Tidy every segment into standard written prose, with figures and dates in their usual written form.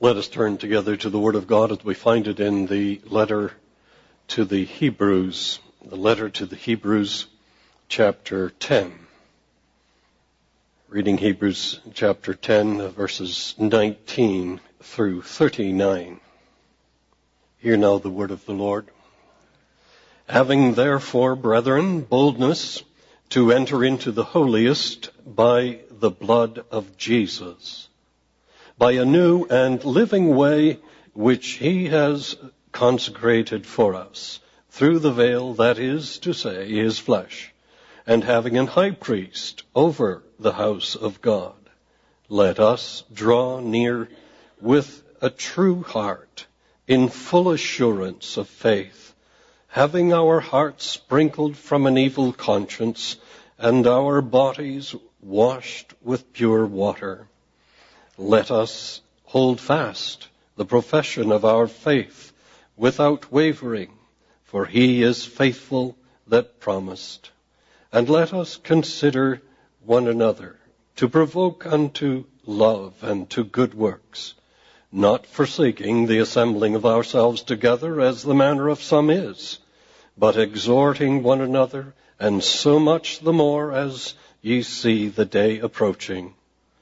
Let us turn together to the Word of God as we find it in the letter to the Hebrews. The letter to the Hebrews, chapter 10. Reading Hebrews chapter 10, verses 19 through 39. Hear now the word of the Lord. Having therefore, brethren, boldness to enter into the holiest by the blood of Jesus, by a new and living way which he has consecrated for us, through the veil, that is to say, his flesh, and having an high priest over the house of God, let us draw near with a true heart, in full assurance of faith, having our hearts sprinkled from an evil conscience, and our bodies washed with pure water. Let us hold fast the profession of our faith without wavering, for he is faithful that promised. And let us consider one another to provoke unto love and to good works, not forsaking the assembling of ourselves together as the manner of some is, but exhorting one another, and so much the more as ye see the day approaching.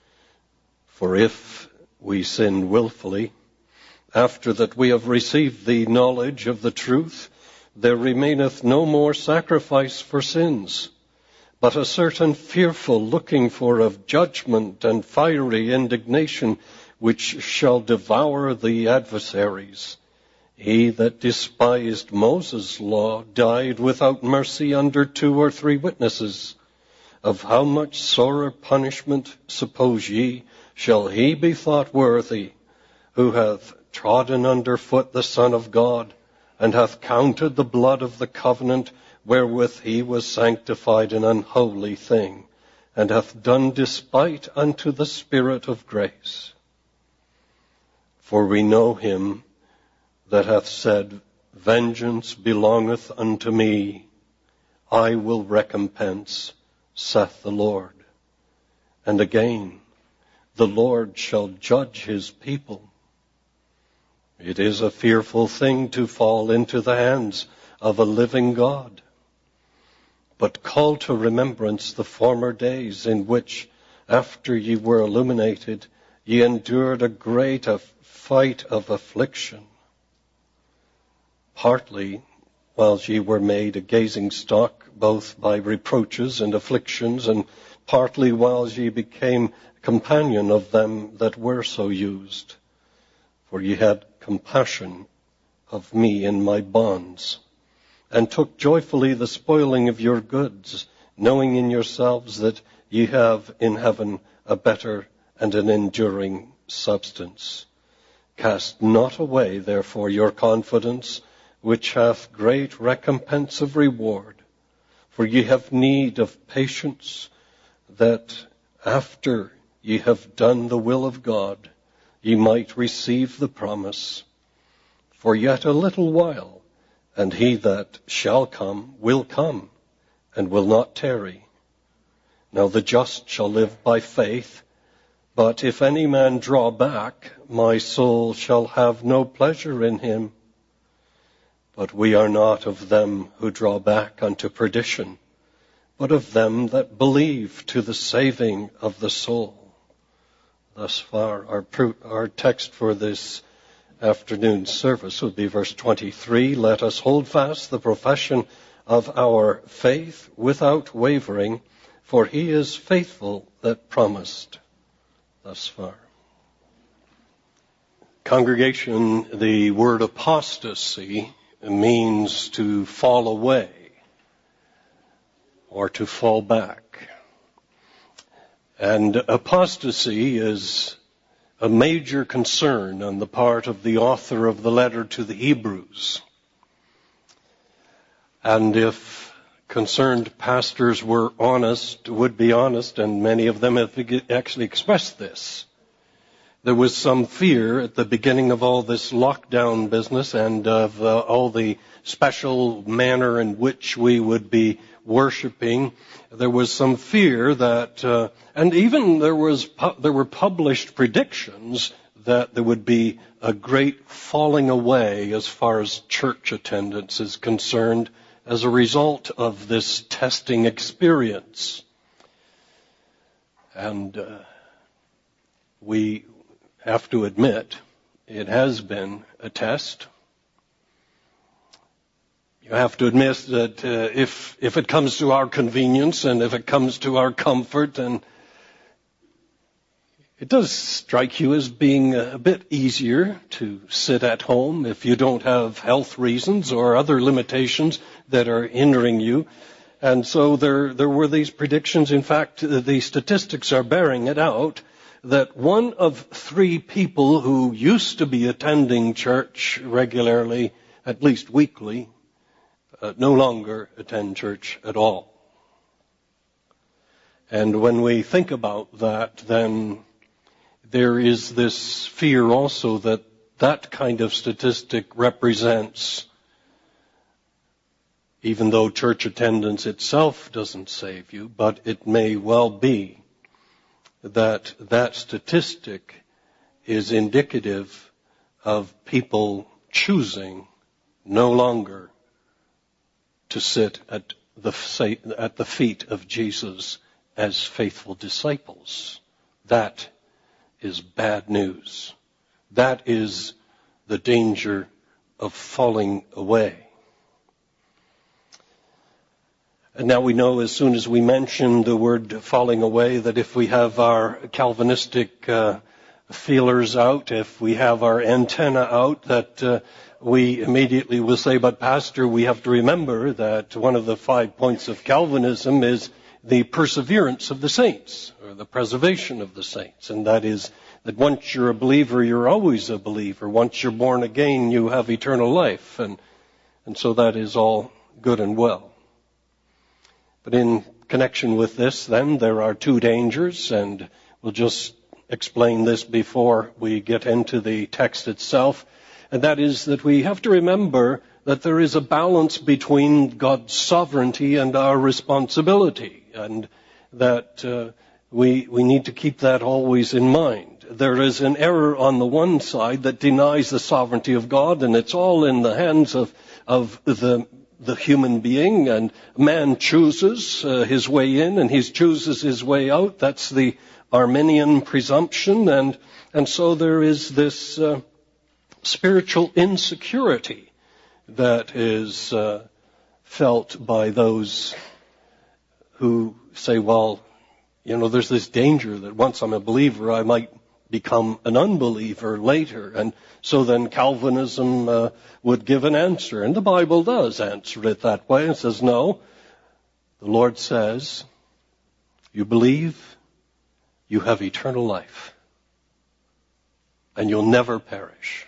For if we sin willfully, after that we have received the knowledge of the truth, there remaineth no more sacrifice for sins, but a certain fearful looking for of judgment and fiery indignation, which shall devour the adversaries. He that despised Moses' law died without mercy under 2 or 3 witnesses. Of how much sorer punishment, suppose ye, shall he be thought worthy, who hath trodden under foot the Son of God, and hath counted the blood of the covenant wherewith he was sanctified an unholy thing, and hath done despite unto the Spirit of grace? For we know him that hath said, Vengeance belongeth unto me, I will recompense, saith the Lord. And again, the Lord shall judge his people. It is a fearful thing to fall into the hands of a living God. But call to remembrance the former days in which, after ye were illuminated, ye endured a great fight of affliction, partly whiles ye were made a gazing stock, both by reproaches and afflictions, and partly whiles ye became companion of them that were so used. For ye had compassion of me in my bonds, and took joyfully the spoiling of your goods, knowing in yourselves that ye have in heaven a better and an enduring substance. Cast not away, therefore, your confidence, which hath great recompense of reward. For ye have need of patience, that after ye have done the will of God, ye might receive the promise. For yet a little while, and he that shall come will come, and will not tarry. Now the just shall live by faith, but if any man draw back, my soul shall have no pleasure in him. But we are not of them who draw back unto perdition, but of them that believe to the saving of the soul. Thus far, our text for this afternoon service would be verse 23. Let us hold fast the profession of our faith without wavering, for he is faithful that promised. Thus far. Congregation, the word apostasy means to fall away or to fall back. And apostasy is a major concern on the part of the author of the letter to the Hebrews. And if concerned pastors were honest, would be honest, and many of them have actually expressed this, there was some fear at the beginning of all this lockdown business and of all the special manner in which we would be worshiping. There was some fear that, and even there were published predictions that there would be a great falling away as far as church attendance is concerned as a result of this testing experience. And we have to admit it has been a test. You have to admit that if it comes to our convenience and if it comes to our comfort, and it does strike you as being a bit easier to sit at home if you don't have health reasons or other limitations that are hindering you. And so there were these predictions. In fact, the statistics are bearing it out that 1 of 3 people who used to be attending church regularly, at least weekly, no longer attend church at all. And when we think about that, then there is this fear also that that kind of statistic represents, even though church attendance itself doesn't save you, but it may well be that that statistic is indicative of people choosing no longer to sit at the feet of Jesus as faithful disciples. That is bad news. That is the danger of falling away. And now we know as soon as we mention the word falling away that if we have our Calvinistic feelers out, if we have our antenna out, that we immediately will say, but Pastor, we have to remember that one of the 5 points of Calvinism is the perseverance of the saints, or the preservation of the saints. And that is that once you're a believer, you're always a believer. Once you're born again, you have eternal life. And so that is all good and well. But in connection with this, then, there are 2 dangers, and we'll just explain this before we get into the text itself. And that is that we have to remember that there is a balance between God's sovereignty and our responsibility, and that we need to keep that always in mind. There is an error on the one side that denies the sovereignty of God, and it's all in the hands of the human being, and man chooses his way in and he chooses his way out. That's the Arminian presumption, and so there is this spiritual insecurity that is felt by those who say, well, there's this danger that once I'm a believer, I might become an unbeliever later. And so then Calvinism would give an answer. And the Bible does answer it that way. It says, no, the Lord says, you believe, you have eternal life, and you'll never perish.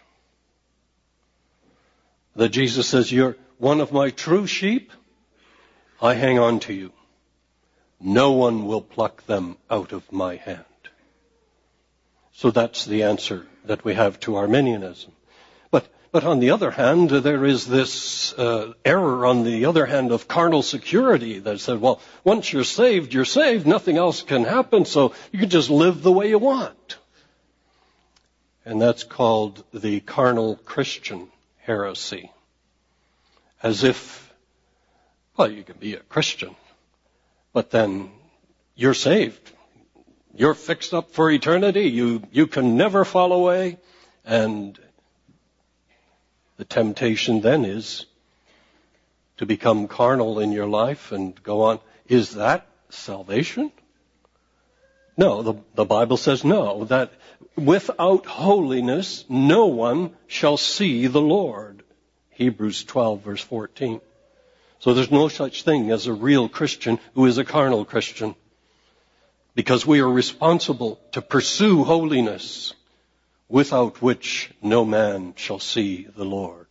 That Jesus says, you're one of my true sheep, I hang on to you. No one will pluck them out of my hand. So that's the answer that we have to Arminianism. But on the other hand, there is this error on the other hand of carnal security that said, well, once you're saved, nothing else can happen, so you can just live the way you want. And that's called the carnal Christian heresy. As if, well, you can be a Christian, but then you're saved. You're fixed up for eternity. You can never fall away. And the temptation then is to become carnal in your life and go on. Is that salvation? No, the Bible says no, that without holiness no one shall see the Lord. Hebrews 12, verse 14. So there's no such thing as a real Christian who is a carnal Christian, because we are responsible to pursue holiness, without which no man shall see the Lord.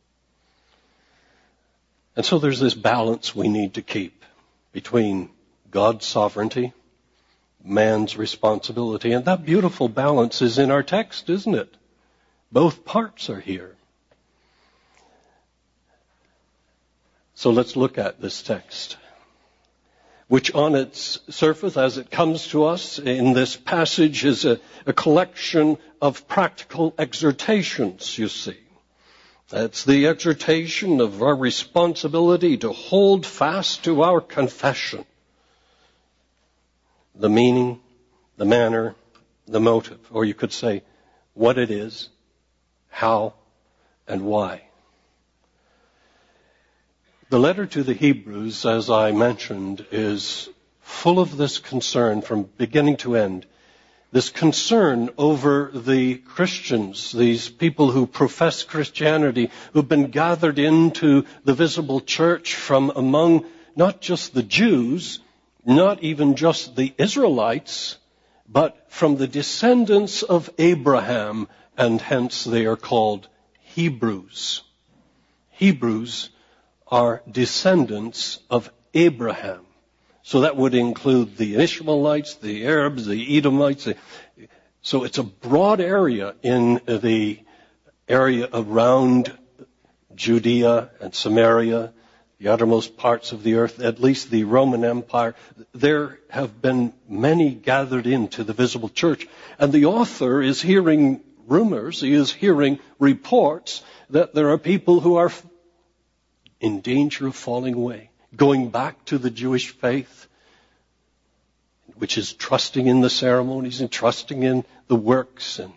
And so there's this balance we need to keep between God's sovereignty, man's responsibility. And that beautiful balance is in our text, isn't it? Both parts are here. So let's look at this text. which on its surface, as it comes to us in this passage, is a collection of practical exhortations, you see. That's the exhortation of our responsibility to hold fast to our confession. The meaning, the manner, the motive, or you could say what it is, how, and why. The letter to the Hebrews, as I mentioned, is full of this concern from beginning to end. This concern over the Christians, these people who profess Christianity, who've been gathered into the visible church from among not just the Jews, not even just the Israelites, but from the descendants of Abraham, and hence they are called Hebrews. Hebrews are descendants of Abraham. So that would include the Ishmaelites, the Arabs, the Edomites. So it's a broad area in the area around Judea and Samaria, the uttermost parts of the earth, at least the Roman Empire. There have been many gathered into the visible church. And the author is hearing rumors, he is hearing reports that there are people who are in danger of falling away, going back to the Jewish faith, which is trusting in the ceremonies and trusting in the works, and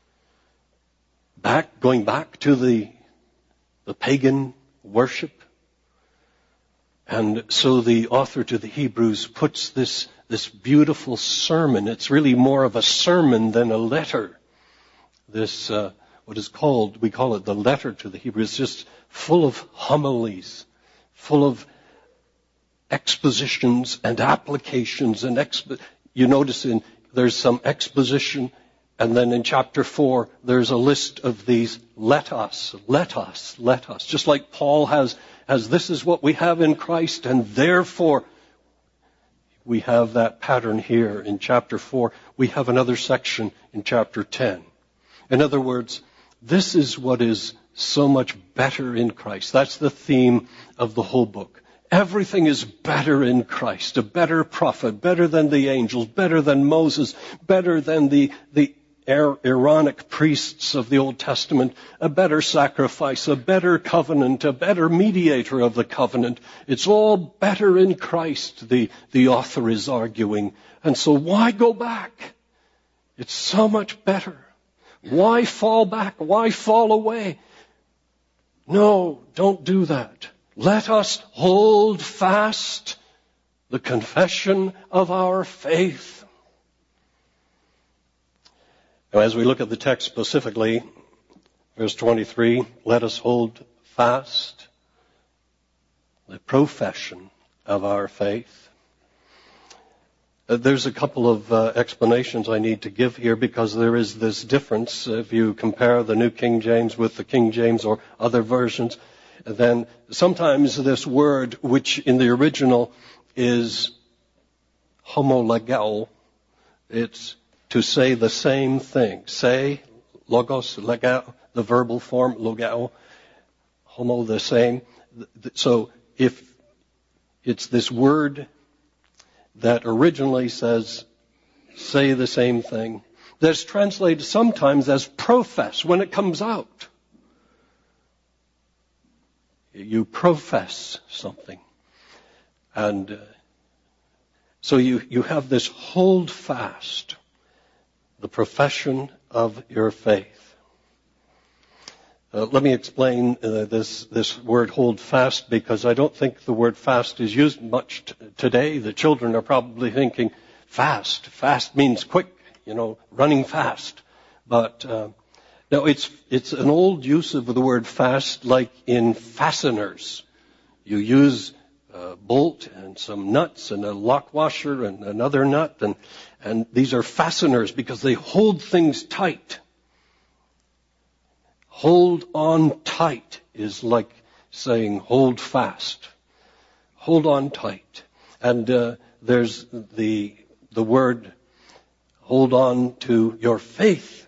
going back to the pagan worship. And so the author to the Hebrews puts this beautiful sermon. It's really more of a sermon than a letter. This, we call it the letter to the Hebrews, just full of homilies, full of expositions and applications. You notice there's some exposition, and then in chapter 4, there's a list of these let us. Just like Paul has this is what we have in Christ, and therefore we have that pattern here in chapter 4. We have another section in chapter 10. In other words, this is what is so much better in Christ. That's the theme of the whole book. Everything is better in Christ, a better prophet, better than the angels, better than Moses, better than the Aaronic priests of the Old Testament, a better sacrifice, a better covenant, a better mediator of the covenant. It's all better in Christ, the author is arguing. And so why go back? It's so much better. Why fall back? Why fall away? No, don't do that. Let us hold fast the confession of our faith. Now, as we look at the text specifically, verse 23, let us hold fast the profession of our faith. There's a couple of explanations I need to give here, because there is this difference. If you compare the New King James with the King James or other versions, then sometimes this word, which in the original is homologeo, it's to say the same thing. Say, logos, legao, the verbal form, logao, homo, the same. So if it's this word that originally says, say the same thing, that's translated sometimes as profess when it comes out. You profess something. And so you have this hold fast, the profession of your faith. Let me explain this word hold fast, because I don't think the word fast is used much today. The children are probably thinking fast. Fast means quick, running fast. But no, it's an old use of the word fast, like in fasteners. You use a bolt and some nuts and a lock washer and another nut, and these are fasteners because they hold things tight. Hold on tight is like saying hold fast. Hold on tight. And there's the word hold on to your faith.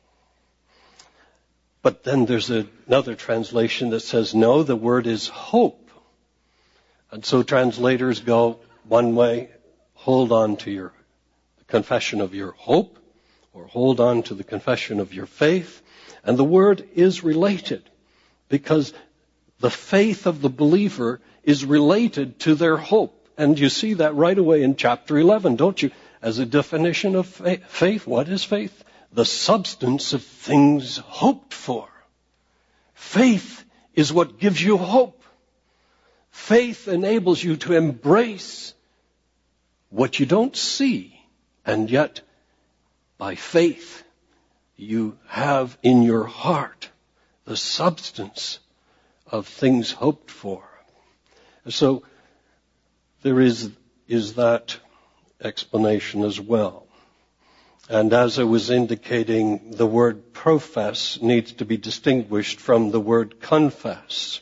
But then there's another translation that says, no, the word is hope. And so translators go, One way, hold on to your confession of your hope, or hold on to the confession of your faith. And the word is related, because the faith of the believer is related to their hope. And you see that right away in chapter 11, don't you? As a definition of faith, what is faith? The substance of things hoped for. Faith is what gives you hope. Faith enables you to embrace what you don't see, and yet by faith you have in your heart the substance of things hoped for. So there is that explanation as well. And as I was indicating, the word profess needs to be distinguished from the word confess.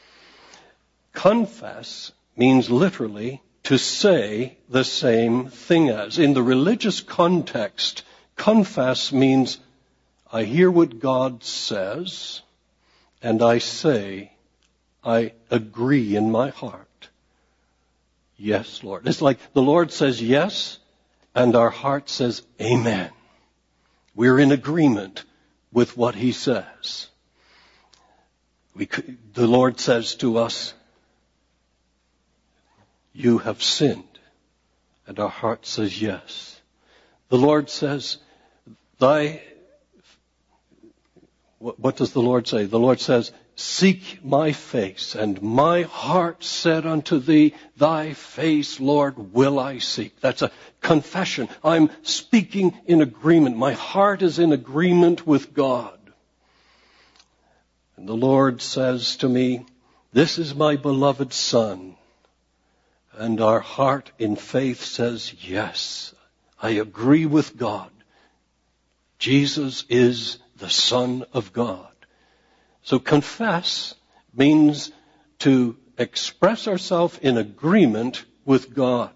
Confess means literally to say the same thing as. In the religious context, confess means I hear what God says, and I say, I agree in my heart. Yes, Lord. It's like the Lord says yes, and our heart says amen. We're in agreement with what He says. The Lord says to us, you have sinned. And our heart says yes. The Lord says, what does the Lord say? The Lord says, seek my face, and my heart said unto thee, thy face, Lord, will I seek. That's a confession. I'm speaking in agreement. My heart is in agreement with God. And the Lord says to me, this is my beloved Son. And our heart in faith says, yes, I agree with God. Jesus is the Son of God. So confess means to express ourselves in agreement with God.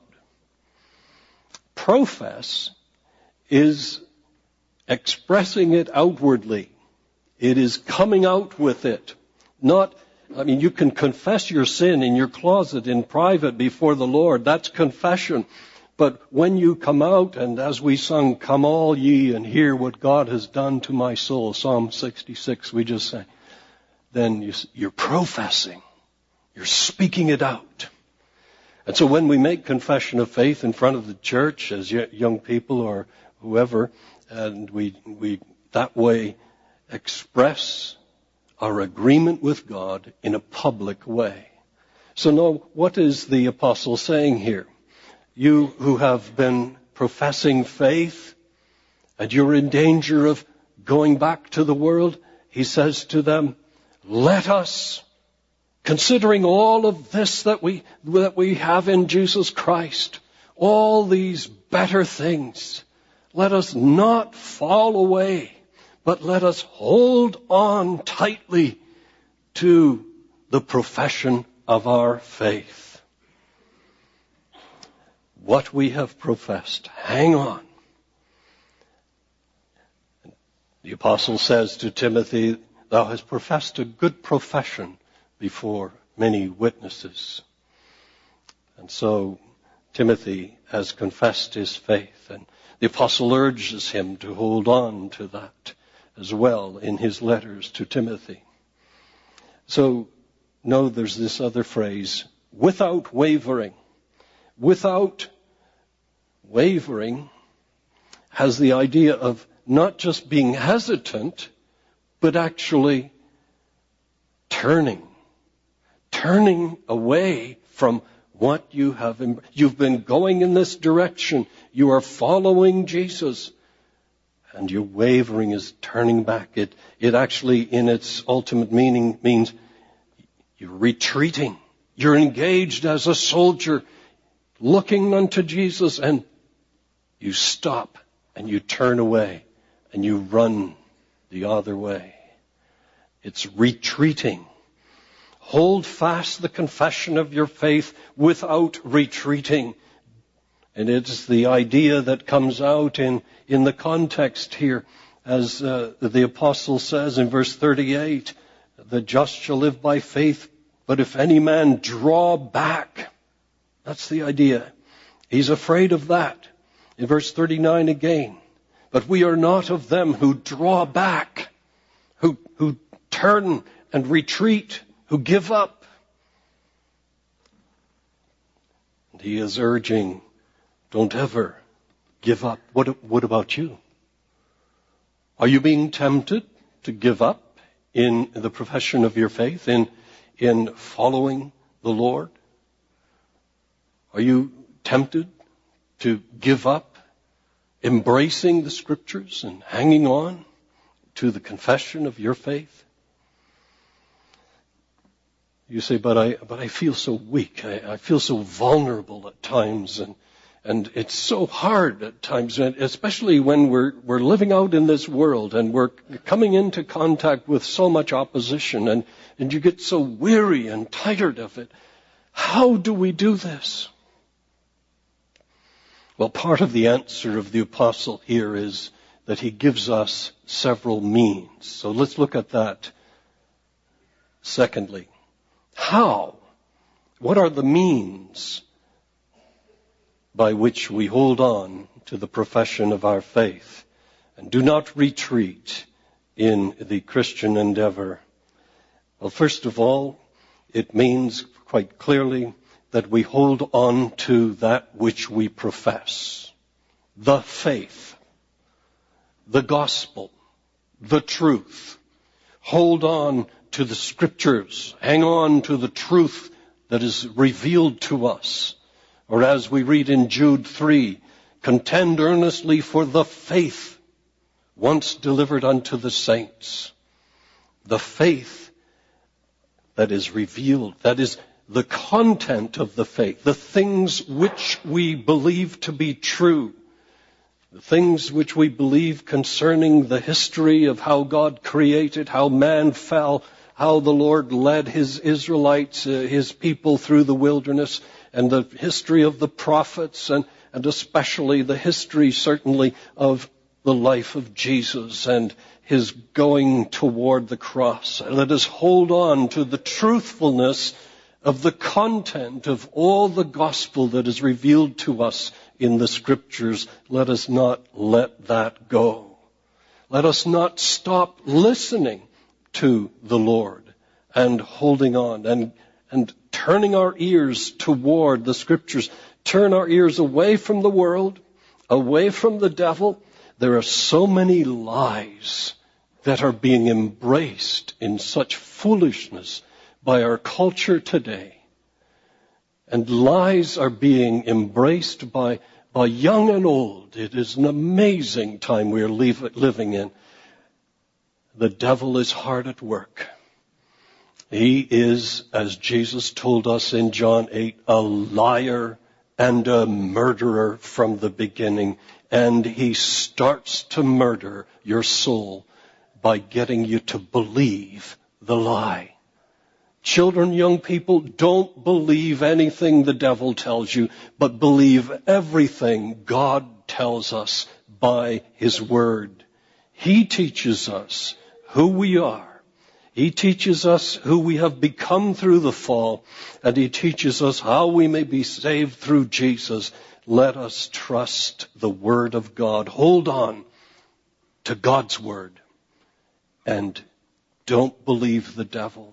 Profess is expressing it outwardly. It is coming out with it. You can confess your sin in your closet in private before the Lord. That's confession. But when you come out, and as we sung, come all ye and hear what God has done to my soul, Psalm 66, we just sang, then you're professing. You're speaking it out. And so when we make confession of faith in front of the church as young people or whoever, and we that way express our agreement with God in a public way. So now, what is the apostle saying here? You who have been professing faith and you're in danger of going back to the world, he says to them, let us, considering all of this that we have in Jesus Christ, all these better things, let us not fall away, but let us hold on tightly to the profession of our faith. What we have professed, hang on. The apostle says to Timothy, thou hast professed a good profession before many witnesses. And so Timothy has confessed his faith, and the apostle urges him to hold on to that as well in his letters to Timothy. So, no, there's this other phrase, without wavering. Without wavering has the idea of not just being hesitant, but actually turning away from what you have. You've been going in this direction. You are following Jesus. And your wavering is turning back. It actually, in its ultimate meaning, means you're retreating. You're engaged as a soldier, looking unto Jesus, and you stop and you turn away and you run the other way. It's retreating. Hold fast the confession of your faith without retreating. And it's the idea that comes out in the context here, as the apostle says in verse 38, the just shall live by faith, but if any man draw back, that's the idea. He's afraid of that. In verse 39 again, but we are not of them who draw back, who turn and retreat, who give up. And he is urging, don't ever give up. What about you? Are you being tempted to give up in the profession of your faith, in following the Lord? Are you tempted to give up embracing the Scriptures and hanging on to the confession of your faith? You say, but I feel so weak. I feel so vulnerable at times, and it's so hard at times, especially when we're living out in this world and we're coming into contact with so much opposition, and you get so weary and tired of it. How do we do this? Well, part of the answer of the apostle here is that he gives us several means. So let's look at that. Secondly, how? What are the means by which we hold on to the profession of our faith and do not retreat in the Christian endeavor? Well, first of all, it means quite clearly that we hold on to that which we profess. The faith, the gospel, the truth. Hold on to the Scriptures. Hang on to the truth that is revealed to us. Or as we read in Jude 3, contend earnestly for the faith once delivered unto the saints. The faith that is revealed, that is the content of the faith, the things which we believe to be true, the things which we believe concerning the history of how God created, how man fell, how the Lord led his Israelites, his people through the wilderness, and the history of the prophets, and especially the history certainly of the life of Jesus and his going toward the cross. Let us hold on to the truthfulness of the content of all the gospel that is revealed to us in the Scriptures. Let us not let that go. Let us not stop listening to the Lord and holding on and turning our ears toward the Scriptures. Turn our ears away from the world, away from the devil. There are so many lies that are being embraced in such foolishness by our culture today. And lies are being embraced by young and old. It is an amazing time we are living in. The devil is hard at work. He is, as Jesus told us in John 8, a liar and a murderer from the beginning. And he starts to murder your soul by getting you to believe the lie. Children, young people, don't believe anything the devil tells you, but believe everything God tells us by his word. He teaches us who we are. He teaches us who we have become through the fall, and he teaches us how we may be saved through Jesus. Let us trust the word of God. Hold on to God's word, and don't believe the devil.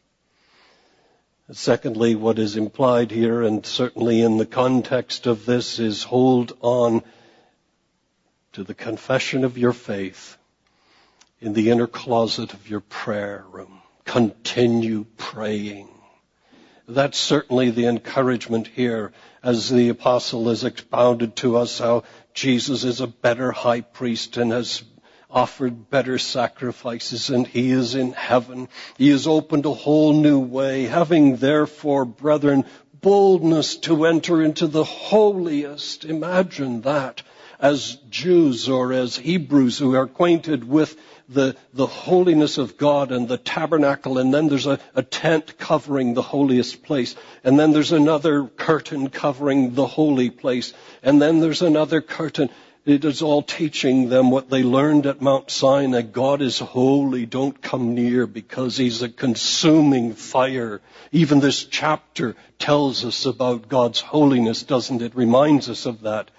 Secondly, what is implied here, and certainly in the context of this, is hold on to the confession of your faith in the inner closet of your prayer room. Continue praying. That's certainly the encouragement here as the apostle has expounded to us how Jesus is a better high priest and has offered better sacrifices, and he is in heaven. He has opened a whole new way, having therefore, brethren, boldness to enter into the holiest. Imagine that. As Jews or as Hebrews who are acquainted with the holiness of God and the tabernacle, and then there's a tent covering the holiest place, and then there's another curtain covering the holy place, and then there's another curtain. It is all teaching them what they learned at Mount Sinai. God is holy. Don't come near because he's a consuming fire. Even this chapter tells us about God's holiness, doesn't it? Reminds us of that.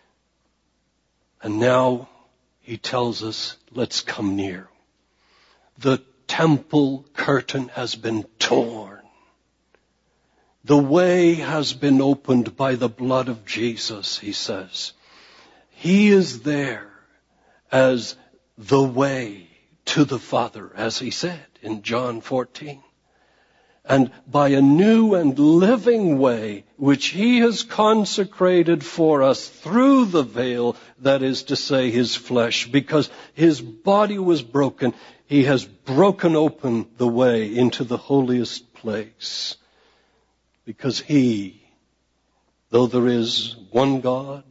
And now he tells us, let's come near. The temple curtain has been torn. The way has been opened by the blood of Jesus, he says. He is there as the way to the Father, as he said in John 14. And by a new and living way, which he has consecrated for us through the veil, that is to say, his flesh, because his body was broken, he has broken open the way into the holiest place. Because he, though there is one God,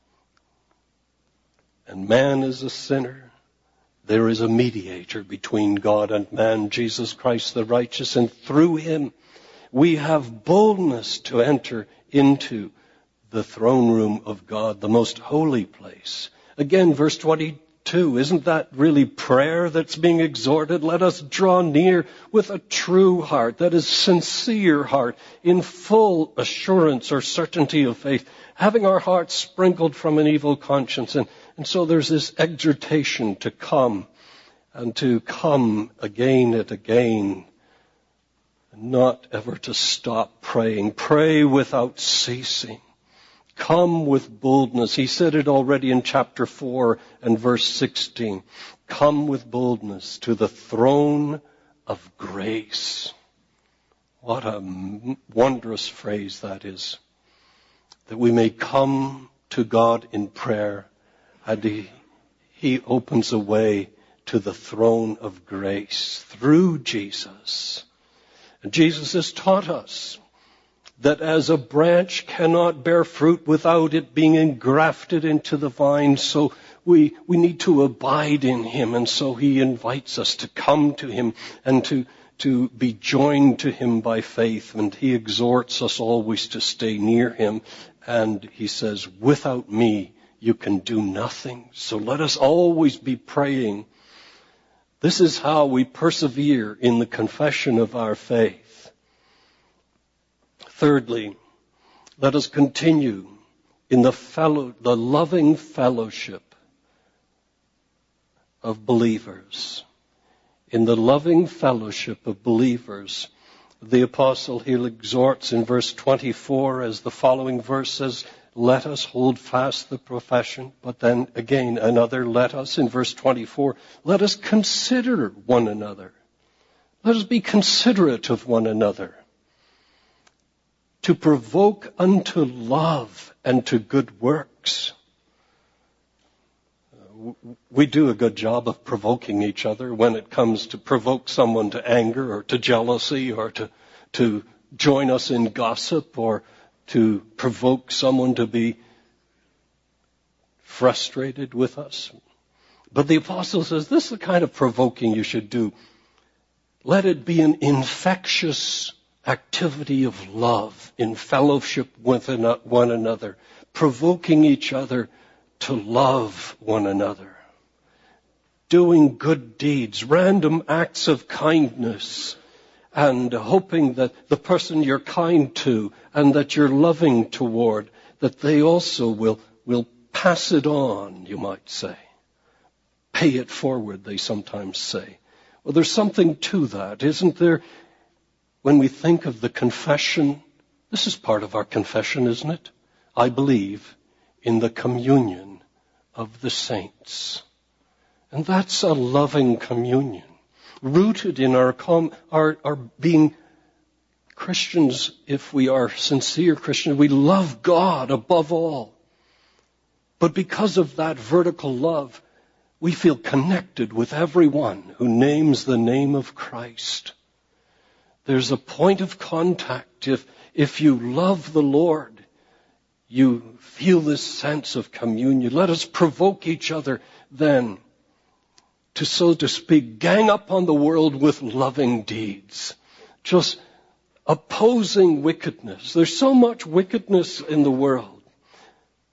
and man is a sinner, there is a mediator between God and man, Jesus Christ the righteous, and through him we have boldness to enter into the throne room of God, the most holy place. Again, verse 22, isn't that really prayer that's being exhorted? Let us draw near with a true heart, that is sincere heart, in full assurance or certainty of faith, having our hearts sprinkled from an evil conscience. And so there's this exhortation to come, and to come again and again, and not ever to stop praying. Pray without ceasing. Come with boldness. He said it already in chapter 4 and verse 16. Come with boldness to the throne of grace. What a wondrous phrase that is. That we may come to God in prayer, and he opens a way to the throne of grace through Jesus. And Jesus has taught us that as a branch cannot bear fruit without it being engrafted into the vine, so we need to abide in him. And so he invites us to come to him and to be joined to him by faith. And he exhorts us always to stay near him. And he says, without me, you can do nothing. So let us always be praying. This is how we persevere in the confession of our faith. Thirdly, let us continue in the loving fellowship of believers. In the loving fellowship of believers. The apostle here exhorts in verse 24, as the following verse says, let us hold fast the profession. But then again, another let us in verse 24. Let us consider one another. Let us be considerate of one another. To provoke unto love and to good works. We do a good job of provoking each other when it comes to provoke someone to anger or to jealousy or to join us in gossip or to provoke someone to be frustrated with us. But the apostle says this is the kind of provoking you should do. Let it be an infectious activity of love in fellowship with one another, provoking each other to love one another, doing good deeds, random acts of kindness, and hoping that the person you're kind to and that you're loving toward, that they also will pass it on, you might say. Pay it forward, they sometimes say. Well, there's something to that, isn't there? When we think of the confession, this is part of our confession, isn't it? I believe in the communion of the saints. And that's a loving communion, rooted in our being Christians. If we are sincere Christians, we love God above all. But because of that vertical love, we feel connected with everyone who names the name of Christ. There's a point of contact. If you love the Lord, you feel this sense of communion. Let us provoke each other then to, so to speak, gang up on the world with loving deeds. Just opposing wickedness. There's so much wickedness in the world.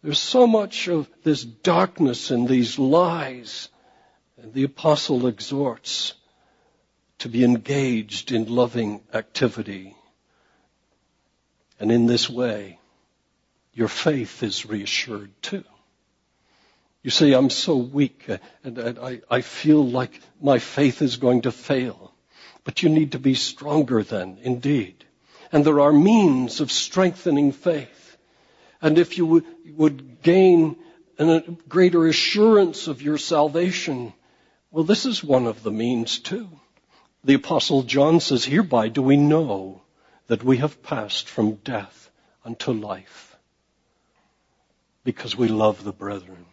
There's so much of this darkness and these lies. And the apostle exhorts to be engaged in loving activity. And in this way, your faith is reassured too. You say, I'm so weak and I feel like my faith is going to fail. But you need to be stronger then, indeed. And there are means of strengthening faith. And if you would gain a greater assurance of your salvation, well, this is one of the means too. The Apostle John says, hereby do we know that we have passed from death unto life, because we love the brethren.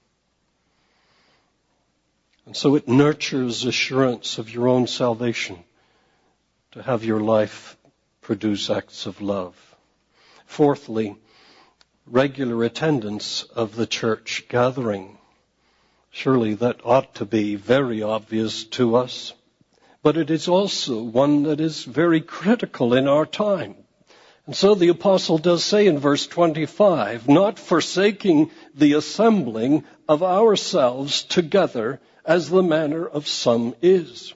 And so it nurtures assurance of your own salvation to have your life produce acts of love. Fourthly, regular attendance of the church gathering. Surely that ought to be very obvious to us, but it is also one that is very critical in our time. And so the apostle does say in verse 25, not forsaking the assembling of ourselves together as the manner of some is.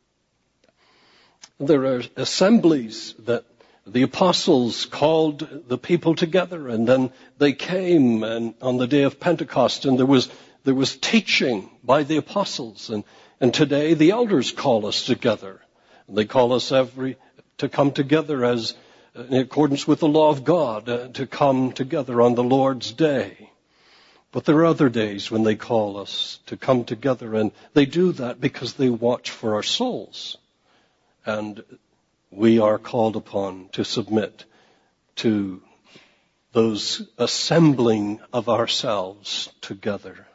There are assemblies that the apostles called the people together, and then they came and on the day of Pentecost, and there was teaching by the apostles, and today the elders call us together. They call us to come together as in accordance with the law of God, to come together on the Lord's day. But there are other days when they call us to come together, and they do that because they watch for our souls. And we are called upon to submit to those assembling of ourselves together.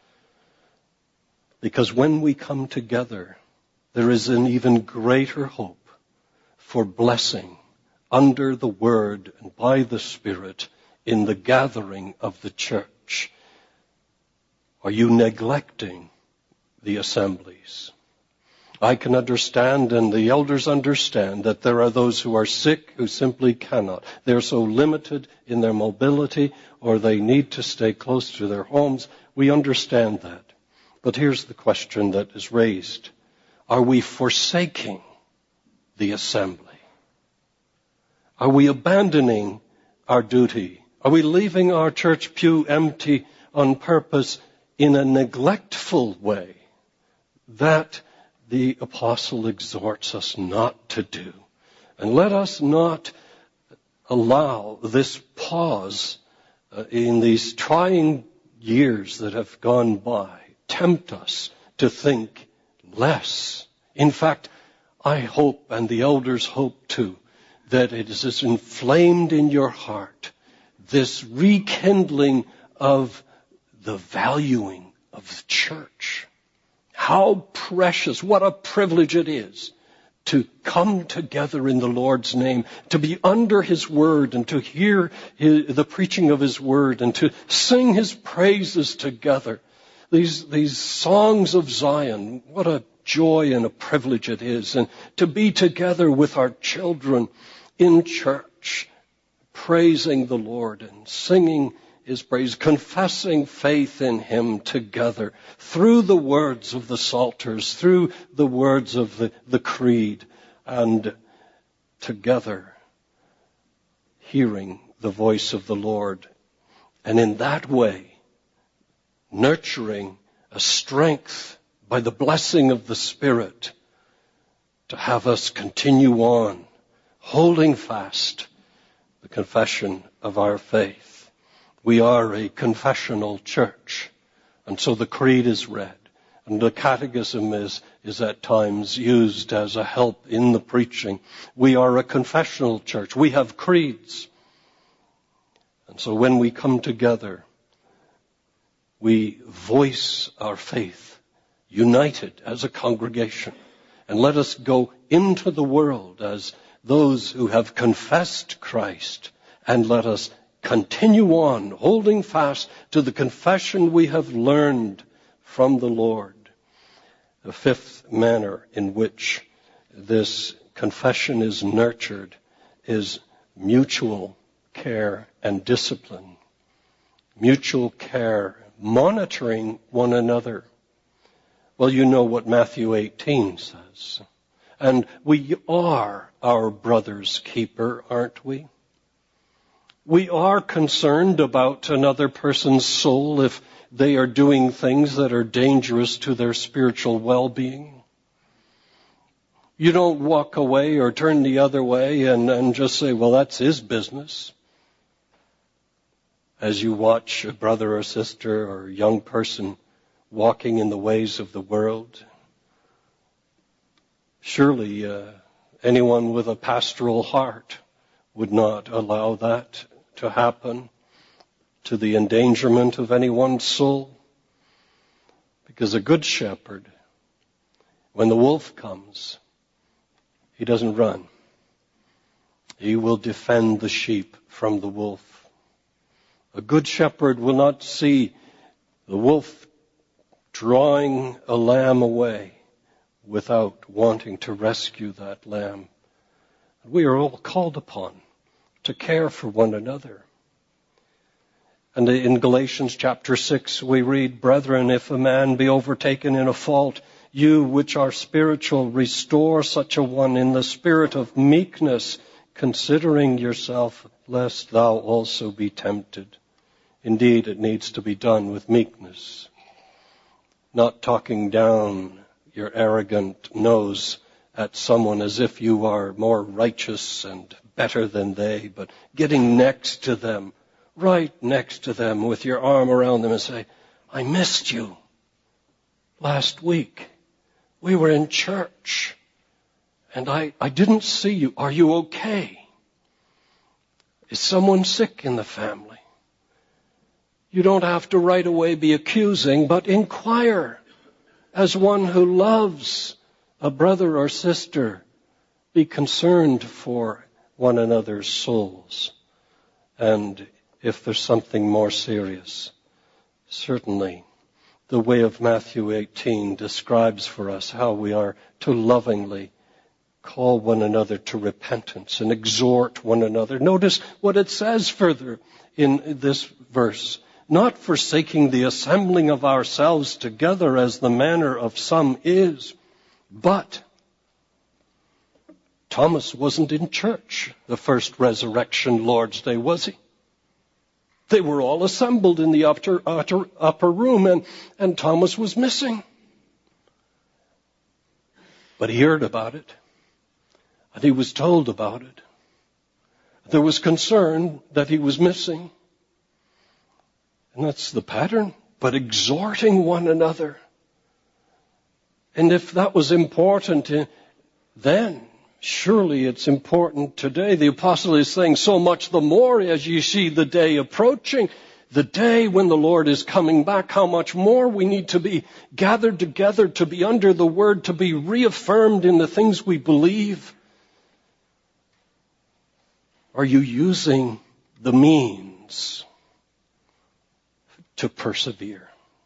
Because when we come together, there is an even greater hope for blessing under the Word and by the Spirit in the gathering of the church. Are you neglecting the assemblies? I can understand, and the elders understand, that there are those who are sick who simply cannot. They're so limited in their mobility, or they need to stay close to their homes. We understand that. But here's the question that is raised. Are we forsaking the assembly? Are we abandoning our duty? Are we leaving our church pew empty on purpose in a neglectful way? That the apostle exhorts us not to do. And let us not allow this pause in these trying years that have gone by tempt us to think less. In fact, I hope, and the elders hope too, that it is as inflamed in your heart, this rekindling of the valuing of the church. How precious, what a privilege it is to come together in the Lord's name, to be under His Word and to hear the preaching of His Word and to sing His praises together. These songs of Zion, what a joy and a privilege it is. And to be together with our children in church, praising the Lord and singing His praise, confessing faith in Him together through the words of the Psalters, through the words of the Creed, and together hearing the voice of the Lord. And in that way, nurturing a strength by the blessing of the Spirit to have us continue on, holding fast the confession of our faith. We are a confessional church, and so the Creed is read, and the Catechism is at times used as a help in the preaching. We are a confessional church. We have creeds. And so when we come together, we voice our faith, united as a congregation. And let us go into the world as those who have confessed Christ, and let us continue on holding fast to the confession we have learned from the Lord. The fifth manner in which this confession is nurtured is mutual care and discipline. mutual care, monitoring one another. Well, you know what Matthew 18 says. And we are our brother's keeper, aren't we? We are concerned about another person's soul if they are doing things that are dangerous to their spiritual well-being. You don't walk away or turn the other way and just say, well, that's his business. As you watch a brother or sister or a young person walking in the ways of the world, surely anyone with a pastoral heart would not allow that to happen to the endangerment of anyone's soul. Because a good shepherd, when the wolf comes, he doesn't run. He will defend the sheep from the wolf. A good shepherd will not see the wolf drawing a lamb away without wanting to rescue that lamb. We are all called upon to care for one another. And in Galatians chapter 6 we read, "Brethren, if a man be overtaken in a fault, you which are spiritual, restore such a one in the spirit of meekness, considering yourself, lest thou also be tempted." Indeed, it needs to be done with meekness. Not talking down your arrogant nose at someone as if you are more righteous and better than they, but getting next to them, right next to them with your arm around them and say, "I missed you last week. We were in church and I didn't see you. Are you okay? Is someone sick in the family?" You don't have to right away be accusing, but inquire as one who loves a brother or sister. Be concerned for one another's souls. And if there's something more serious, certainly the way of Matthew 18 describes for us how we are to lovingly call one another to repentance and exhort one another. Notice what it says further in this verse. "Not forsaking the assembling of ourselves together as the manner of some is, but..." Thomas wasn't in church the first resurrection Lord's Day, was he? They were all assembled in the upper room, and Thomas was missing. But he heard about it, and he was told about it. There was concern that he was missing. And that's the pattern, but exhorting one another. And if that was important then, surely it's important today. The apostle is saying, so much the more as you see the day approaching, the day when the Lord is coming back, how much more we need to be gathered together, to be under the word, to be reaffirmed in the things we believe. Are you using the means to persevere?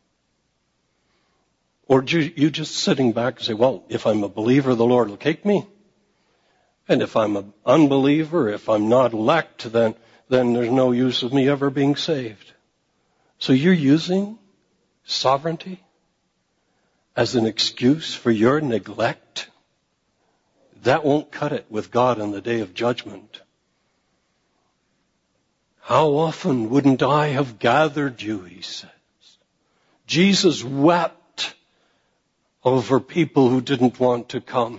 Or you just sitting back and say, well, if I'm a believer, the Lord will take me. And if I'm an unbeliever, if I'm not elect, then there's no use of me ever being saved. So you're using sovereignty as an excuse for your neglect? That won't cut it with God on the day of judgment. How often wouldn't I have gathered you, he says. Jesus wept over people who didn't want to come.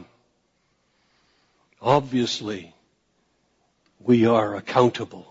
Obviously, we are accountable.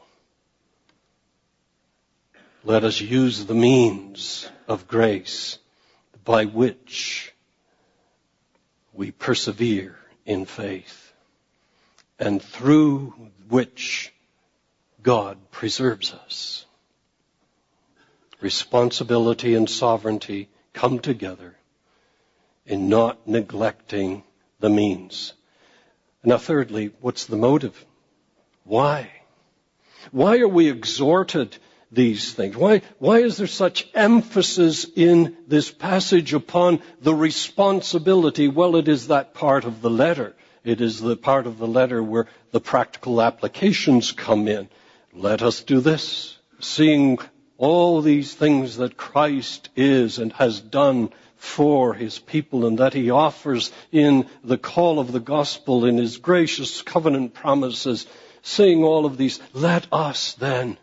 Let us use the means of grace by which we persevere in faith, and through which God preserves us. Responsibility and sovereignty come together in not neglecting the means. Now, thirdly, what's the motive? Why? Why are we exhorted these things? Why is there such emphasis in this passage upon the responsibility? Well, it is that part of the letter. It is the part of the letter where the practical applications come in. Let us do this. Seeing all these things that Christ is and has done for his people, and that he offers in the call of the gospel, in his gracious covenant promises, seeing all of these, let us then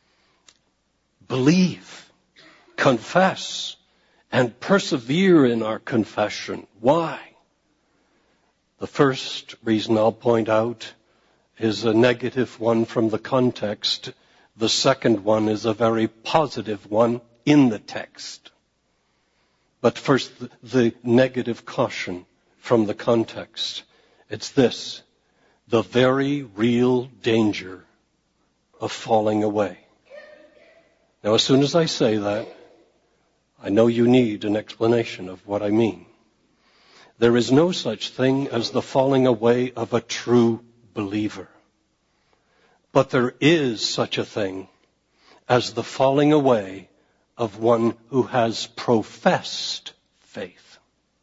believe, confess, and persevere in our confession. Why? The first reason I'll point out is a negative one from the context. The second one is a very positive one in the text. But first, the negative caution from the context. It's this: the very real danger of falling away. Now, as soon as I say that, I know you need an explanation of what I mean. There is no such thing as the falling away of a true believer. But there is such a thing as the falling away of one who has professed faith.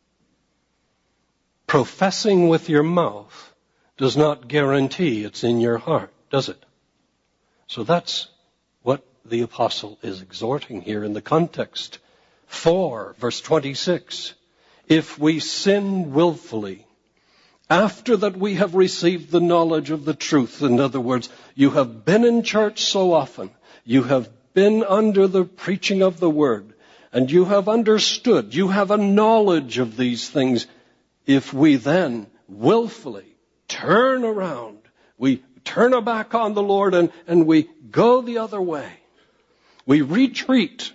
Professing with your mouth does not guarantee it's in your heart, does it? So that's what the apostle is exhorting here in the context. For, verse 26, if we sin willfully, after that we have received the knowledge of the truth, in other words, you have been in church so often, you have been under the preaching of the word, and you have understood, you have a knowledge of these things. If we then willfully turn around, we turn our back on the Lord and we go the other way, we retreat.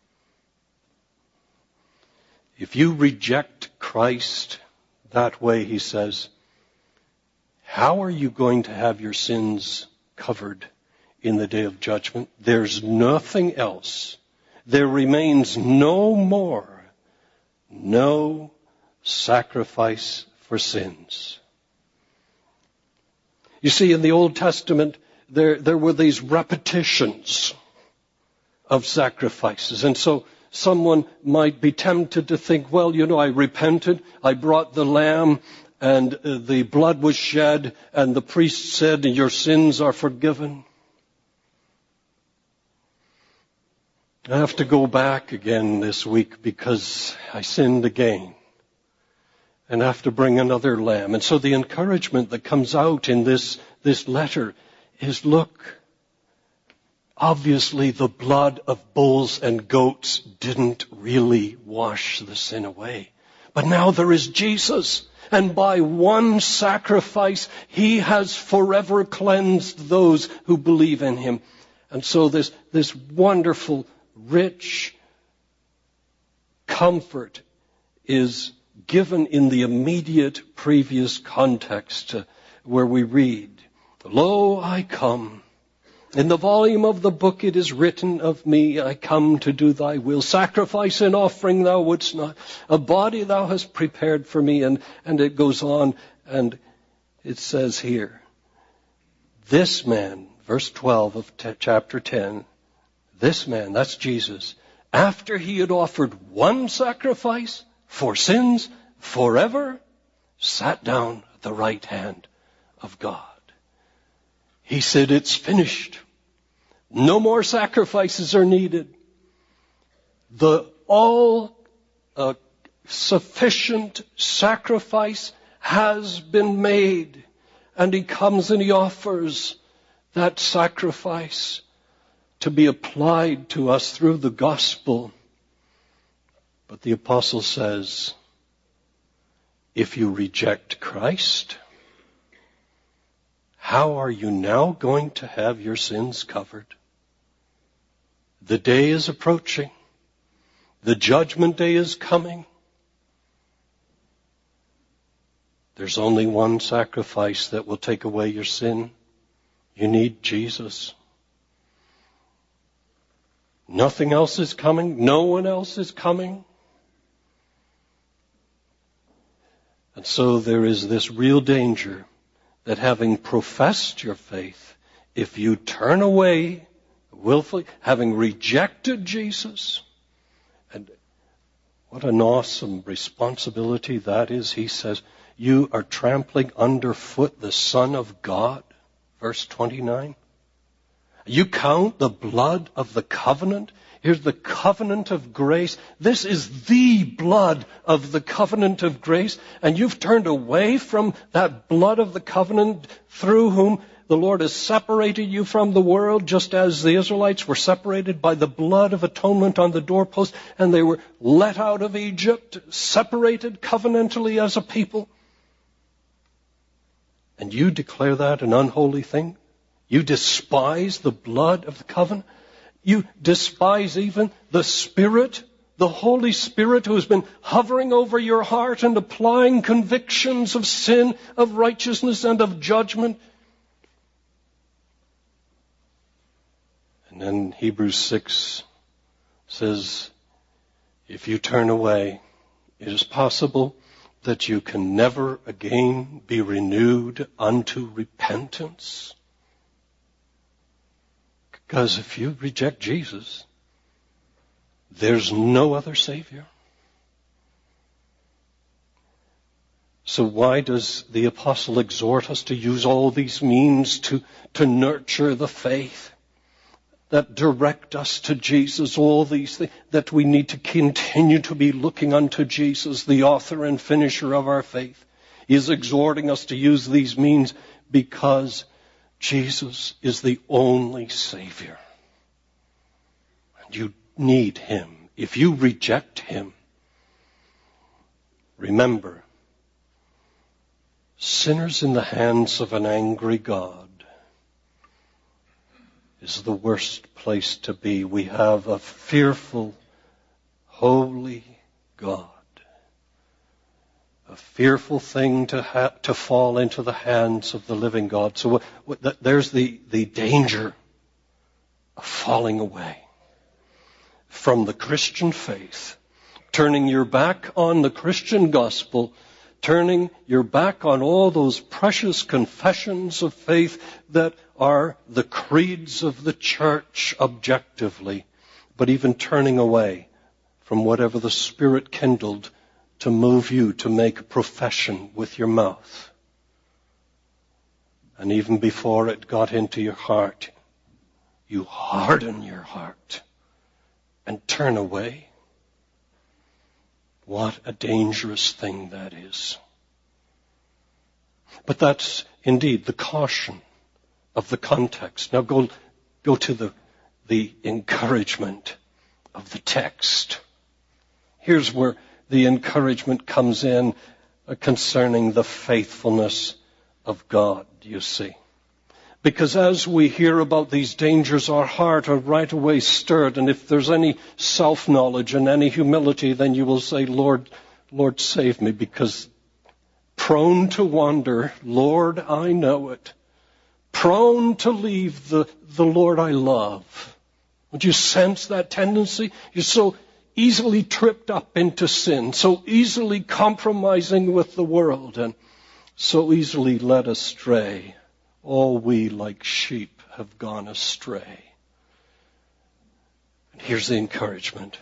If you reject Christ that way, he says, how are you going to have your sins covered in the day of judgment? There's nothing else. There remains no more, no sacrifice for sins. You see, in the Old Testament, there were these repetitions of sacrifices. And so someone might be tempted to think, well, I repented, I brought the lamb, and the blood was shed, and the priest said, your sins are forgiven. I have to go back again this week because I sinned again. And I have to bring another lamb. And so the encouragement that comes out in this letter is, look, obviously the blood of bulls and goats didn't really wash the sin away. But now there is Jesus. And by one sacrifice, he has forever cleansed those who believe in him. And so this wonderful, rich comfort is given in the immediate previous context where we read, lo, I come. In the volume of the book it is written of me, I come to do thy will. Sacrifice and offering thou wouldst not. A body thou hast prepared for me. And it goes on, and it says here, this man, verse 12 of chapter 10, this man, that's Jesus, after he had offered one sacrifice for sins forever, sat down at the right hand of God. He said, it's finished. No more sacrifices are needed. The all-sufficient sacrifice has been made. And he comes and he offers that sacrifice to be applied to us through the gospel. But the apostle says, if you reject Christ, how are you now going to have your sins covered? The day is approaching. The judgment day is coming. There's only one sacrifice that will take away your sin. You need Jesus. Nothing else is coming. No one else is coming. And so there is this real danger that having professed your faith, if you turn away willfully, having rejected Jesus, and what an awesome responsibility that is. He says, you are trampling underfoot the Son of God, verse 29. You count the blood of the covenant. Here's the covenant of grace. This is the blood of the covenant of grace. And you've turned away from that blood of the covenant through whom the Lord has separated you from the world, just as the Israelites were separated by the blood of atonement on the doorpost, and they were let out of Egypt, separated covenantally as a people. And you declare that an unholy thing? You despise the blood of the covenant? You despise even the Spirit, the Holy Spirit who has been hovering over your heart and applying convictions of sin, of righteousness, and of judgment. And then Hebrews 6 says, if you turn away, it is possible that you can never again be renewed unto repentance. Because if you reject Jesus, there's no other Savior. So why does the apostle exhort us to use all these means to nurture the faith that direct us to Jesus, all these things, that we need to continue to be looking unto Jesus, the author and finisher of our faith? He is exhorting us to use these means because Jesus is the only Savior. And you need Him. If you reject Him, remember, sinners in the hands of an angry God is the worst place to be. We have a fearful, holy God. A fearful thing to fall into the hands of the living God. So there's the danger of falling away from the Christian faith, turning your back on the Christian gospel, turning your back on all those precious confessions of faith that are the creeds of the church objectively, but even turning away from whatever the Spirit kindled to move you to make a profession with your mouth. And even before it got into your heart, you harden your heart and turn away. What a dangerous thing that is. But that's indeed the caution of the context. Now go to the encouragement of the text. Here's where the encouragement comes in concerning the faithfulness of God, you see. Because as we hear about these dangers, our heart are right away stirred. And if there's any self-knowledge and any humility, then you will say, Lord, save me. Because prone to wander, Lord, I know it. Prone to leave the Lord I love. Would you sense that tendency? You're so easily tripped up into sin, so easily compromising with the world, and so easily led astray. All we like sheep have gone astray. And here's the encouragement.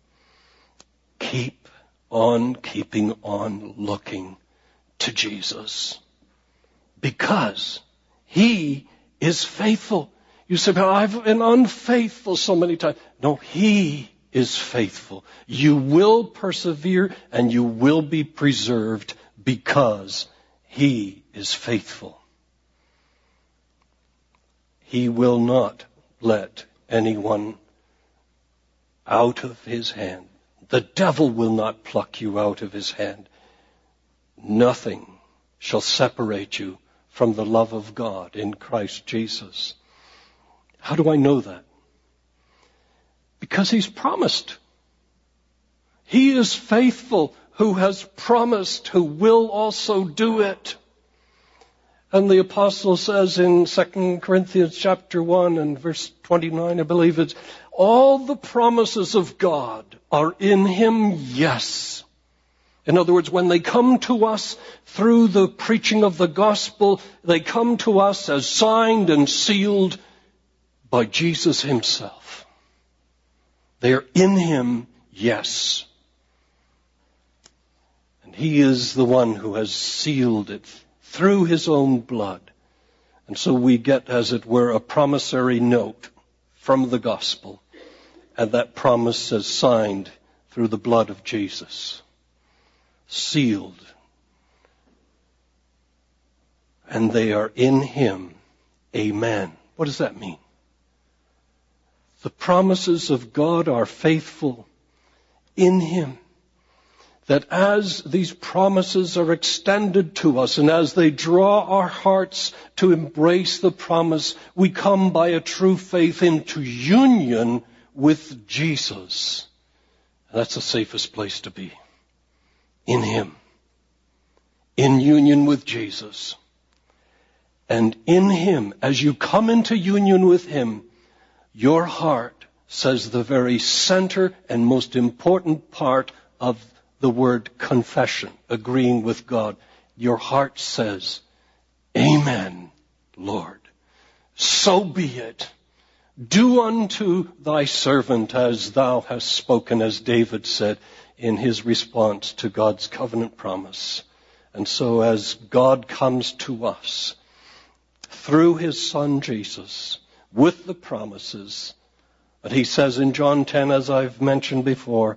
Keep on keeping on looking to Jesus. Because He is faithful. You say, but I've been unfaithful so many times. No, He is faithful. You will persevere and you will be preserved because He is faithful. He will not let anyone out of His hand. The devil will not pluck you out of His hand. Nothing shall separate you from the love of God in Christ Jesus. How do I know that? Because He's promised. He is faithful who has promised, who will also do it. And the apostle says in 2 Corinthians chapter 1 and verse 29, I believe it's, all the promises of God are in Him, yes. In other words, when they come to us through the preaching of the gospel, they come to us as signed and sealed by Jesus Himself. They are in Him, yes. And He is the one who has sealed it through His own blood. And so we get, as it were, a promissory note from the gospel. And that promise is signed through the blood of Jesus. Sealed. And they are in him. Amen. What does that mean? The promises of God are faithful in him. That as these promises are extended to us and as they draw our hearts to embrace the promise, we come by a true faith into union with Jesus. And that's the safest place to be. In him. In union with Jesus. And in him, as you come into union with him, your heart says the very center and most important part of the word confession, agreeing with God. Your heart says, Amen, Lord. So be it. Do unto thy servant as thou hast spoken, as David said in his response to God's covenant promise. And so as God comes to us through his Son Jesus with the promises that he says in John 10, as I've mentioned before,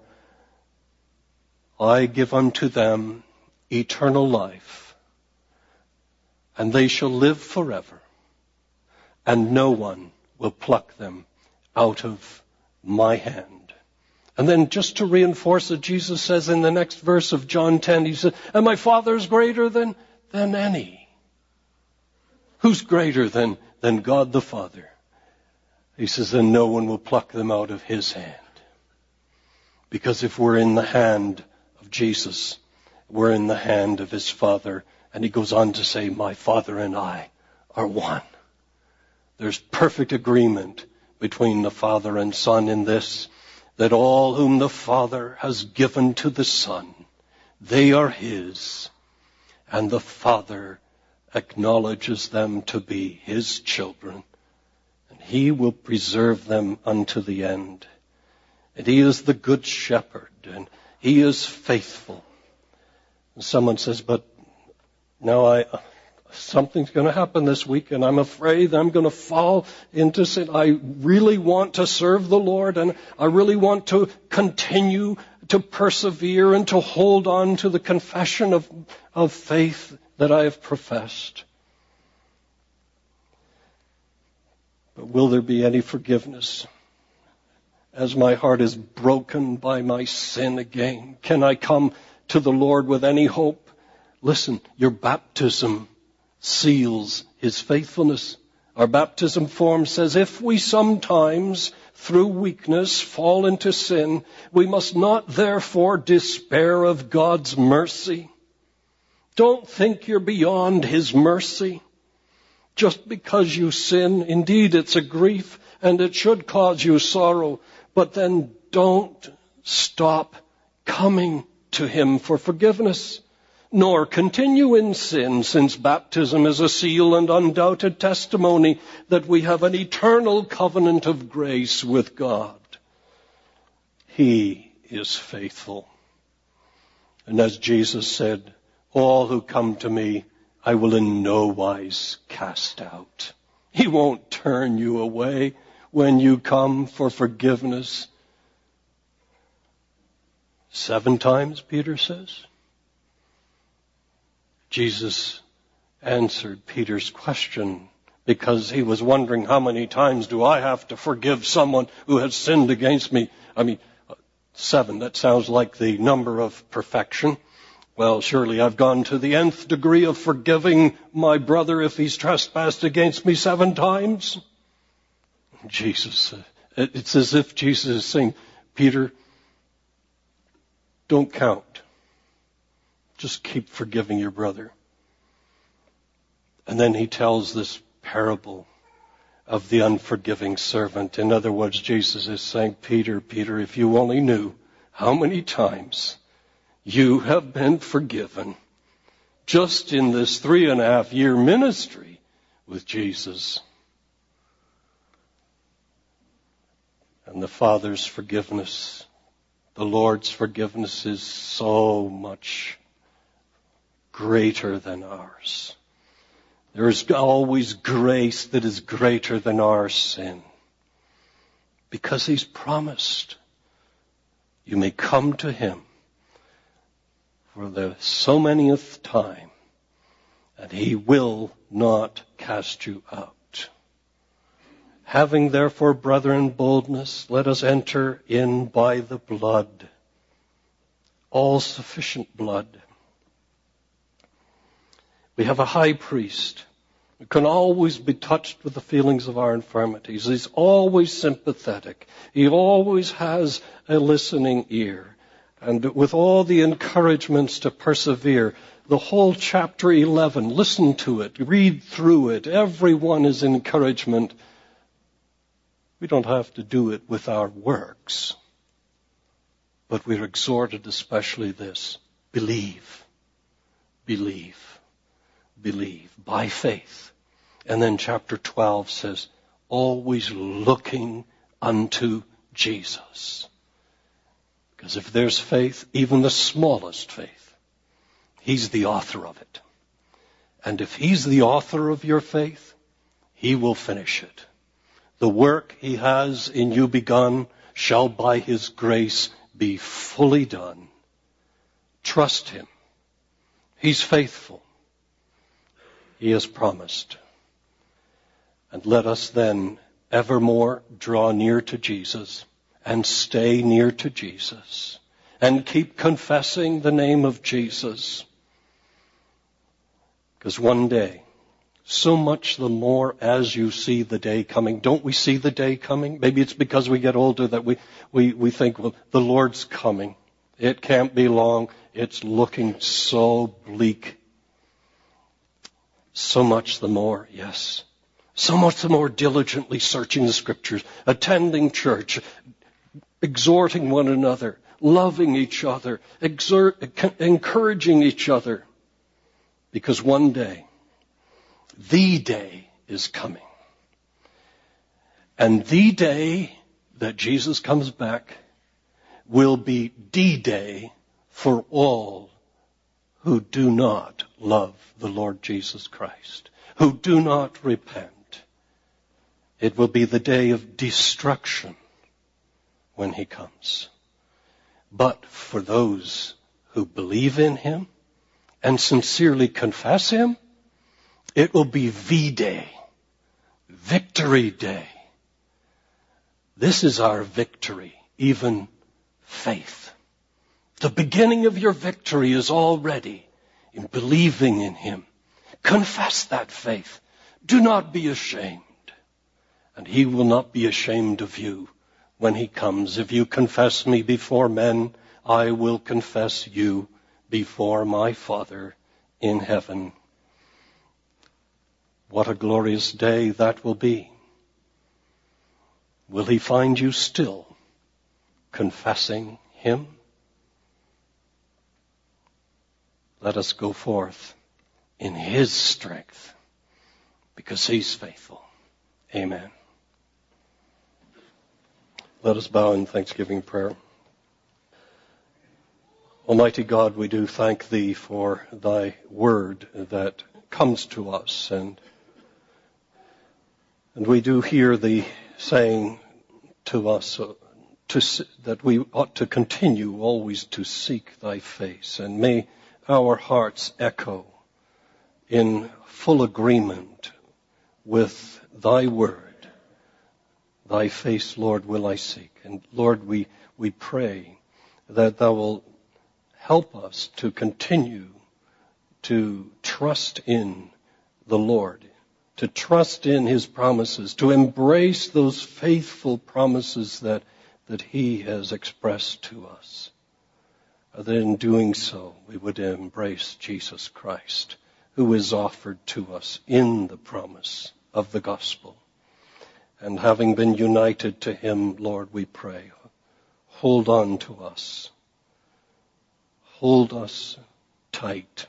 I give unto them eternal life, and they shall live forever, and no one will pluck them out of my hand. And then just to reinforce it, Jesus says in the next verse of John 10, he says, and my Father is greater than any. Who's greater than God the Father? He says, and no one will pluck them out of his hand. Because if we're in the hand of Jesus, we're in the hand of his Father. And he goes on to say, my Father and I are one. There's perfect agreement between the Father and Son in this, that all whom the Father has given to the Son, they are his, and the Father acknowledges them to be his children, and he will preserve them unto the end. And he is the good shepherd, and he is faithful. And someone says, but now something's going to happen this week, and I'm afraid I'm going to fall into sin. I really want to serve the Lord, and I really want to continue to persevere and to hold on to the confession of faith that I have professed. But will there be any forgiveness? As my heart is broken by my sin again, can I come to the Lord with any hope? Listen, your baptism seals his faithfulness. Our baptism form says, if we sometimes, through weakness, fall into sin, we must not therefore despair of God's mercy. Don't think you're beyond his mercy. Just because you sin, indeed it's a grief, and it should cause you sorrow, but then don't stop coming to him for forgiveness, nor continue in sin, since baptism is a seal and undoubted testimony that we have an eternal covenant of grace with God. He is faithful. And as Jesus said, all who come to me, I will in no wise cast out. He won't turn you away when you come for forgiveness. 7 times, Peter says. Jesus answered Peter's question because he was wondering, how many times do I have to forgive someone who has sinned against me? 7, that sounds like the number of perfection. Well, surely I've gone to the nth degree of forgiving my brother if he's trespassed against me 7 times. It's as if Jesus is saying, Peter, don't count. Just keep forgiving your brother. And then he tells this parable of the unforgiving servant. In other words, Jesus is saying, Peter, if you only knew how many times you have been forgiven just in this 3.5-year ministry with Jesus. And the Father's forgiveness, the Lord's forgiveness is so much greater than ours. There is always grace that is greater than our sin. Because He's promised you may come to Him for the so manyth time, and He will not cast you out. Having therefore, brethren, boldness, let us enter in by the blood, all sufficient blood. We have a high priest who can always be touched with the feelings of our infirmities. He's always sympathetic. He always has a listening ear. And with all the encouragements to persevere, the whole chapter 11, listen to it, read through it. Every one is encouragement. We don't have to do it with our works. But we're exhorted especially this: believe, believe, believe, by faith. And then chapter 12 says, always looking unto Jesus. Because if there's faith, even the smallest faith, He's the author of it. And if He's the author of your faith, He will finish it. The work He has in you begun shall by His grace be fully done. Trust Him. He's faithful. He has promised. And let us then evermore draw near to Jesus and stay near to Jesus and keep confessing the name of Jesus. Because one day, so much the more as you see the day coming. Don't we see the day coming? Maybe it's because we get older that we think, well, the Lord's coming. It can't be long. It's looking so bleak. So much the more, yes. So much the more diligently searching the Scriptures, attending church, exhorting one another, loving each other, encouraging each other. Because one day, the day is coming. And the day that Jesus comes back will be D-Day for all who do not love the Lord Jesus Christ, who do not repent. It will be the day of destruction when He comes. But for those who believe in Him and sincerely confess Him, it will be V-Day, Victory Day. This is our victory, even faith. The beginning of your victory is already in believing in Him. Confess that faith. Do not be ashamed. And He will not be ashamed of you when He comes. If you confess me before men, I will confess you before my Father in heaven. What a glorious day that will be. Will He find you still confessing Him? Let us go forth in His strength, because He's faithful. Amen. Let us bow in thanksgiving prayer. Almighty God, we do thank Thee for Thy word that comes to us, and we do hear Thee saying to us that we ought to continue always to seek Thy face. And may our hearts echo in full agreement with Thy word. Thy face, Lord, will I seek. And Lord, we pray that Thou will help us to continue to trust in the Lord, to trust in His promises, to embrace those faithful promises that He has expressed to us. That in doing so, we would embrace Jesus Christ, who is offered to us in the promise of the gospel. And having been united to Him, Lord, we pray, hold on to us. Hold us tight.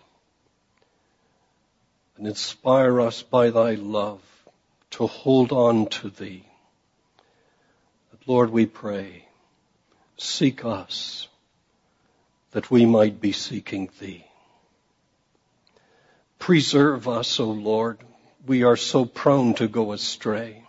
And inspire us by Thy love to hold on to Thee. But Lord, we pray, seek us, that we might be seeking Thee. Preserve us, O Lord, we are so prone to go astray.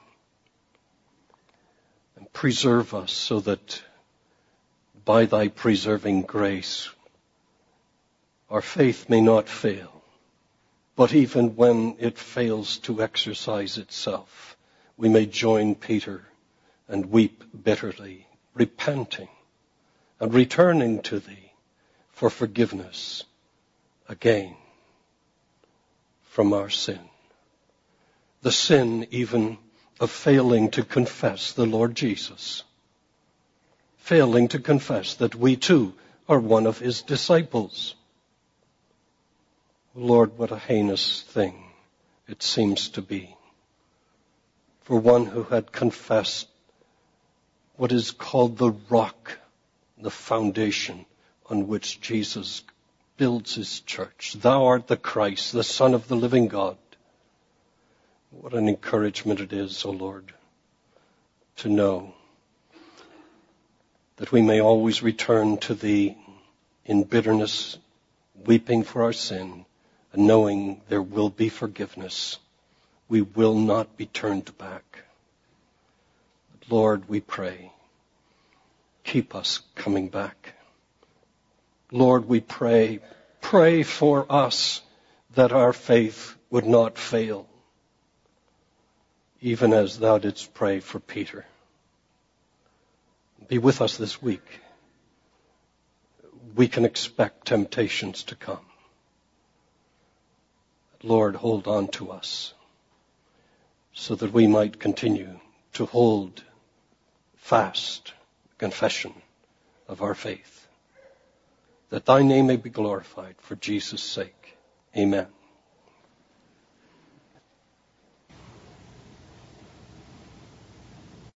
And preserve us so that by thy preserving grace, our faith may not fail. But even when it fails to exercise itself, we may join Peter and weep bitterly, repenting and returning to thee for forgiveness again from our sin. The sin even of failing to confess the Lord Jesus. Failing to confess that we too are one of his disciples. Lord, what a heinous thing it seems to be for one who had confessed what is called the rock, the foundation on which Jesus builds his church. Thou art the Christ, the Son of the living God. What an encouragement it is, O Lord, to know that we may always return to thee in bitterness, weeping for our sin, and knowing there will be forgiveness. We will not be turned back. But Lord, we pray, keep us coming back. Lord, we pray for us that our faith would not fail, even as thou didst pray for Peter. Be with us this week. We can expect temptations to come. Lord, hold on to us so that we might continue to hold fast the confession of our faith, that thy name may be glorified for Jesus' sake. Amen.